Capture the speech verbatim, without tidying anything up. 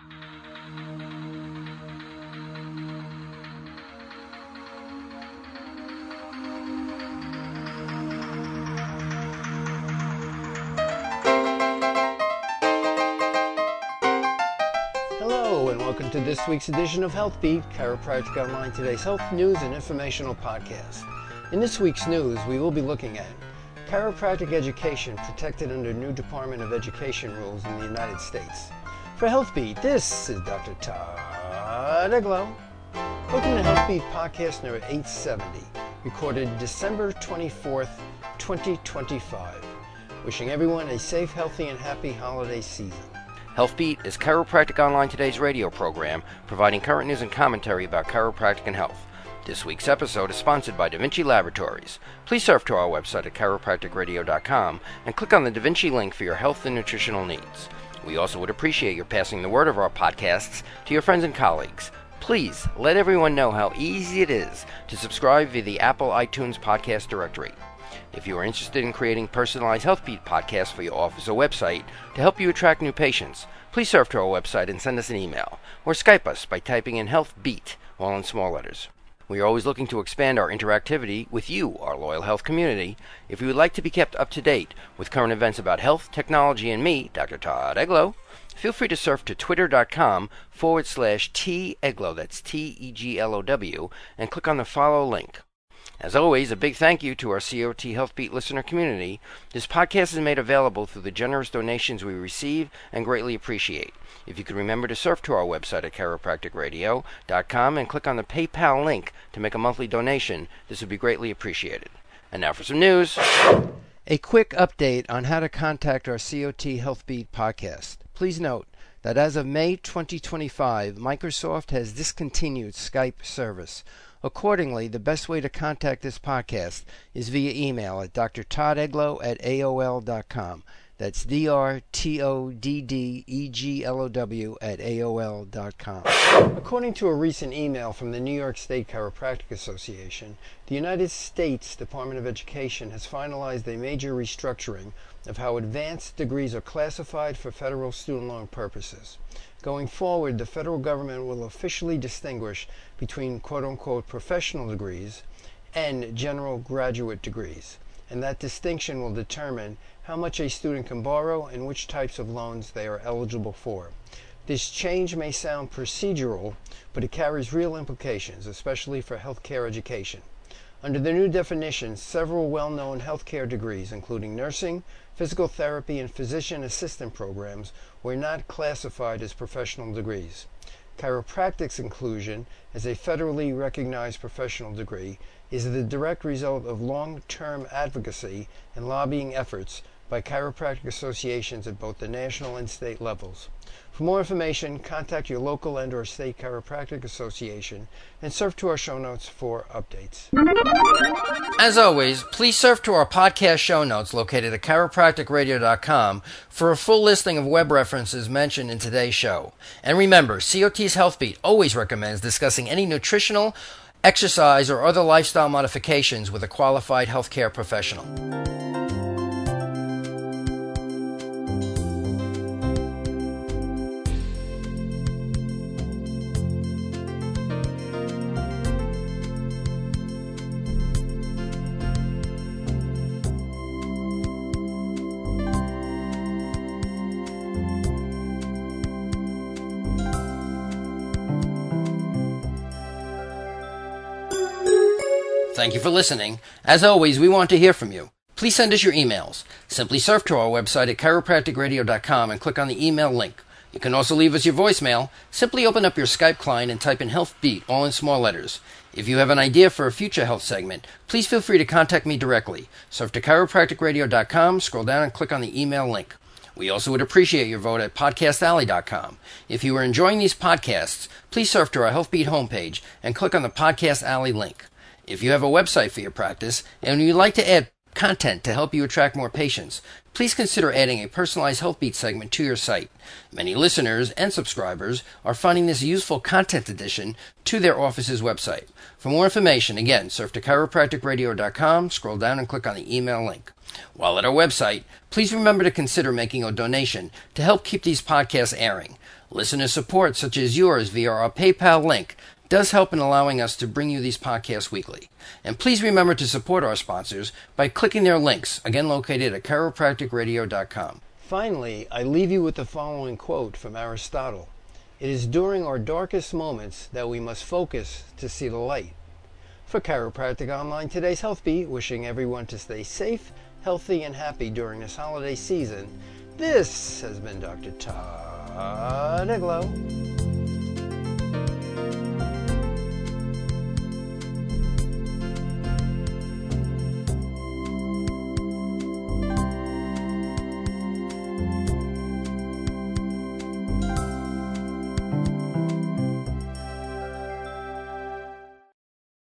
Hello, and welcome to this week's edition of Health Beat, Chiropractic Online Today's health news and informational podcast. In this week's news, we will be looking at chiropractic education protected under new Department of Education rules in the United States. For Health Beat, this is Doctor Todd Eglow. Welcome to Health Beat podcast number eight seventy, recorded December twenty-fourth, twenty twenty-five. Wishing everyone a safe, healthy, and happy holiday season. Health Beat is Chiropractic Online Today's radio program, providing current news and commentary about chiropractic and health. This week's episode is sponsored by Da Vinci Laboratories. Please surf to our website at chiropractic radio dot com and click on the Da Vinci link for your health and nutritional needs. We also would appreciate your passing the word of our podcasts to your friends and colleagues. Please let everyone know how easy it is to subscribe via the Apple iTunes podcast directory. If you are interested in creating personalized Health Beat podcasts for your office or website to help you attract new patients, please surf to our website and send us an email, or Skype us by typing in Health Beat, all in small letters. We are always looking to expand our interactivity with you, our loyal health community. If you would like to be kept up to date with current events about health, technology, and me, Doctor Todd Eglow, feel free to surf to twitter.com forward slash T Eglow, that's T E G L O W, and click on the follow link. As always, a big thank you to our C O T Health Beat listener community. This podcast is made available through the generous donations we receive and greatly appreciate. If you could remember to surf to our website at chiropractic radio dot com and click on the PayPal link to make a monthly donation, this would be greatly appreciated. And now for some news. A quick update on how to contact our C O T Health Beat podcast. Please note that as of May twenty twenty-five, Microsoft has discontinued Skype service. Accordingly, the best way to contact this podcast is via email at d r todd eglow at A O L dot com. That's D R T O D D E G L O W at A O L dot com. According to a recent email from the New York State Chiropractic Association, the United States Department of Education has finalized a major restructuring of how advanced degrees are classified for federal student loan purposes. Going forward, the federal government will officially distinguish between quote-unquote professional degrees and general graduate degrees, and that distinction will determine how much a student can borrow and which types of loans they are eligible for. This change may sound procedural, but it carries real implications, especially for healthcare education. Under the new definition, several well-known healthcare degrees, including nursing, physical therapy, and physician assistant programs, were not classified as professional degrees. Chiropractic's inclusion as a federally recognized professional degree is the direct result of long-term advocacy and lobbying efforts by chiropractic associations at both the national and state levels. For more information, contact your local and or state chiropractic association and surf to our show notes for updates. As always, please surf to our podcast show notes located at chiropractic radio dot com for a full listing of web references mentioned in today's show. And remember, C O T's Health Beat always recommends discussing any nutritional, exercise, or other lifestyle modifications with a qualified healthcare professional. Thank you for listening. As always, we want to hear from you. Please send us your emails. Simply surf to our website at chiropractic radio dot com and click on the email link. You can also leave us your voicemail. Simply open up your Skype client and type in Health Beat, all in small letters. If you have an idea for a future health segment, please feel free to contact me directly. Surf to chiropractic radio dot com, scroll down and click on the email link. We also would appreciate your vote at podcast alley dot com. If you are enjoying these podcasts, please surf to our Health Beat homepage and click on the Podcast Alley link. If you have a website for your practice and you'd like to add content to help you attract more patients, please consider adding a personalized HealthBeat segment to your site. Many listeners and subscribers are finding this useful content addition to their office's website. For more information, again, surf to chiropractic radio dot com, scroll down and click on the email link. While at our website, please remember to consider making a donation to help keep these podcasts airing. Listener support, such as yours via our PayPal link, does help in allowing us to bring you these podcasts weekly. And please remember to support our sponsors by clicking their links, again located at chiropractic radio dot com. Finally, I leave you with the following quote from Aristotle. It is during our darkest moments that we must focus to see the light. For Chiropractic Online, today's HealthBeat, wishing everyone to stay safe, healthy, and happy during this holiday season, this has been Doctor Todd Iglo.